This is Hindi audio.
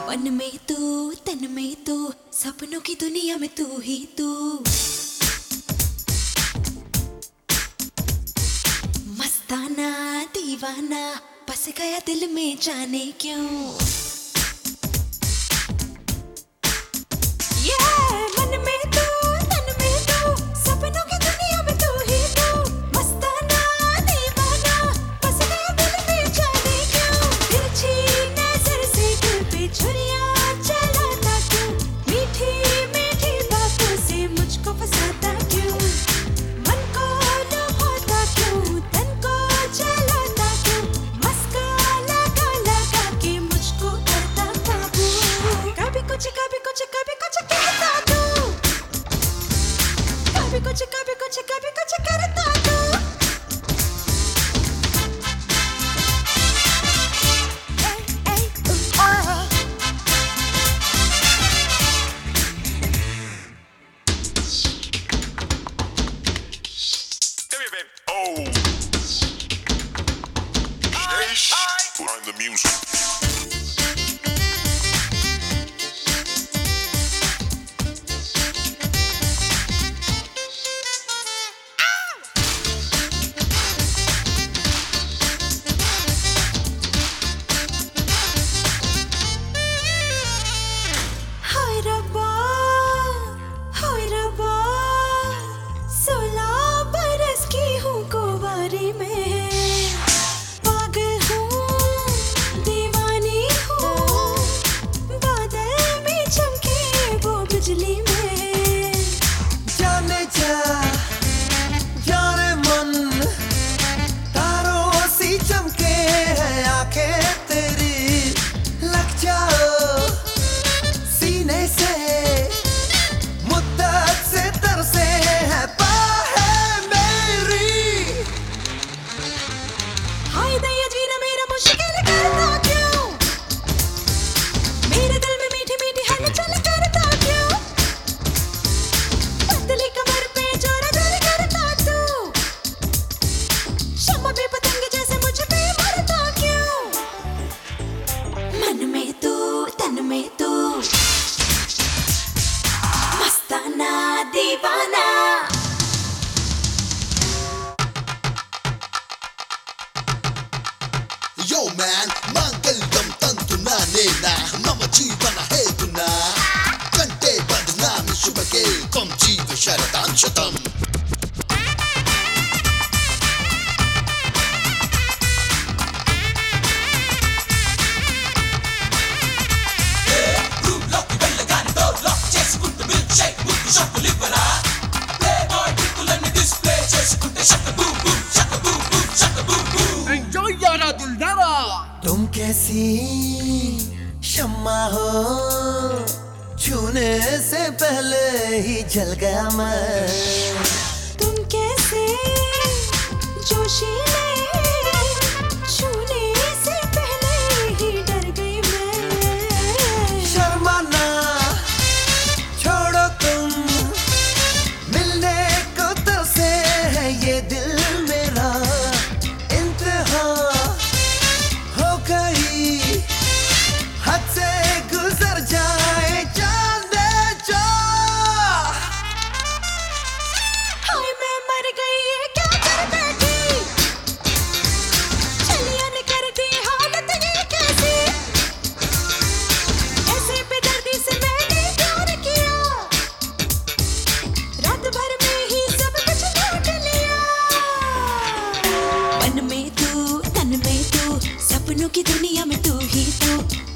मन में तू, तन में तू, सपनों की दुनिया में तू ही तू। मस्ताना दीवाना बस गया दिल में जाने क्यों। मन में तू, तन में तू, सपनों की दुनिया में तू ही तू। मस्ताना दीवाना बस गया दिल में जाने क्यों। तिरछी नजर से दिल पे छुरियां चलाता क्यों। मीठी मीठी बातों से मुझको फंसाता क्यों। मन को लुभाता क्यों, तन को जलाता क्यों। मस्का लगा लगा के मुझको करता काबू। कभी कुछ कभी कुछ कभी कुछ कहता तू। कभी कुछ कभी कुछ कभी कुछ करता तू। Find the music. हाय रब्बा, हाय रब्बा, 16 बरस की हूँ कुंवारी में। पागल हूँ, दीवानी हूँ, बादल में चमके वो बिजली में। जाने जा, जाने मन, तारों सी चमके हैं आंखें तेरी। लग जाओ सीने से, मुद्दत से तरसे है बाहें मेरी। हाय दया जीना मेरा मुश्किल करता क्यों। मेरे दिल में मीठी मीठी हलचल करता क्यों। पतली कमर पे जोरा जोरी करता तू। शम्मा पे पतंग जैसे मुझ पे मरता क्यों। मन में तू, तन में तू, मस्ताना दीवाना। Yo man, mangalam tantu na nena, mama jeevana heduna. Kante badnami shubhake, kam jeeva sharatam shatam. Enjoy यारा दिलदारा। तुम कैसी शम्मा हो, छूने से पहले ही जल गया मैं। तुम कैसे जोशीले, छूने से पहले ही डर गई मैं। शर्माना छोड़ो तुम, मिलने को तरसे है ये दिल मेरा। इंतहा हो गई, हद से गुजर जाए जान दे जा। हाय मैं मर गई ये क्या कर बैठी। चलिया ने कर दी हालत ये कैसी। ऐसे बेदर्दी से मैंने प्यार किया। रात भर में ही सब कुछ लूट लिया। मन में तू, तन में तू, सपनों की दुनिया में तू ही तू।